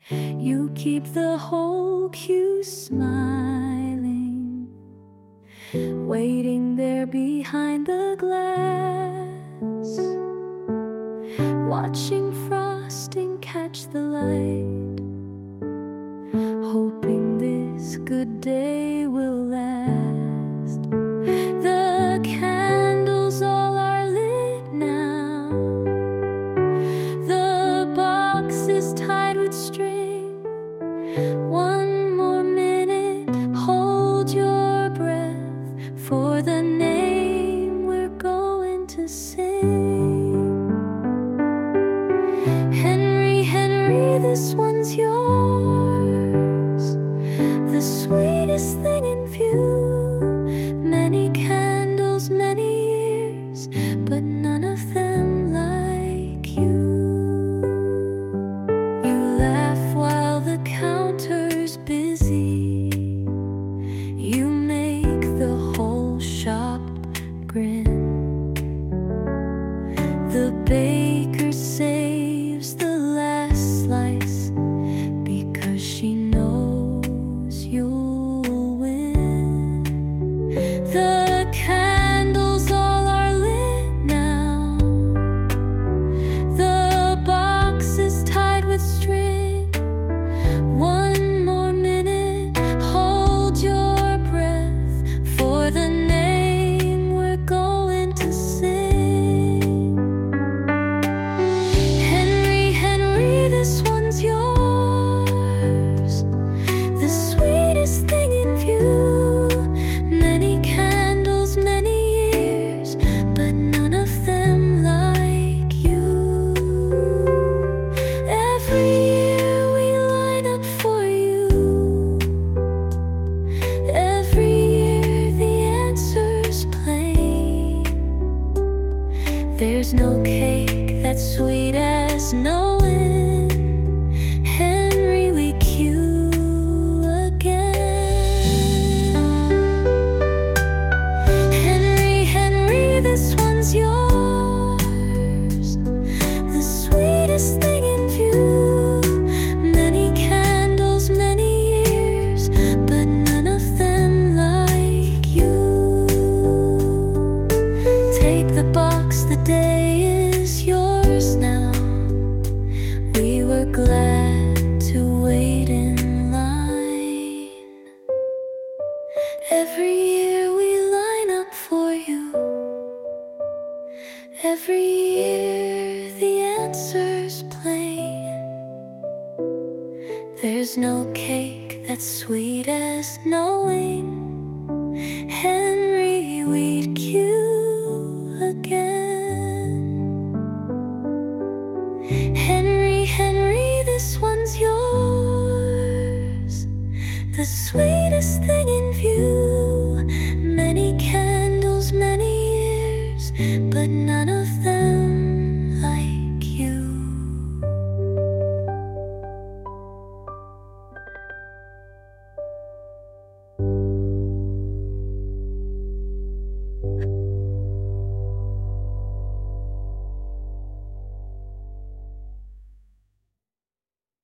You keep the whole queue smiling, waiting there behind the glass, watching frosting catch the light, hoping this good day will last. The candles all are lit now, the box is tied with string. One more minute, hold your breath for the name we're going to sing. Henry, Henry, this one's yours, the sweetest thing in view. Many candles, many years, but none of them like you. You laugh while the counter's busy, you make the whole shop grin. The baker saves the last slice because she knows you'll win. The candles all are lit now, the box is tied with string. One more minute, hold your breath for the name we're going to sing. Henry, Henry, this one's yours, the sweetest thing in view. Many candles, many years, but none of them like you. Every year we line up for you, every year the answer's plain. There's no cake that's sweet as knowing Henry we queue again. Henry, Henry, this one's yours, the sweetest thing in view. Many candles, many years, but none of them like you. Take the box, the day is yours now. We were glad to wait in line. Every year we line up for you, every year the answer's plain. There's no cake that's sweet as knowing Henry we'd queue again. Henry, Henry, this one's yours, the sweetest thing in view.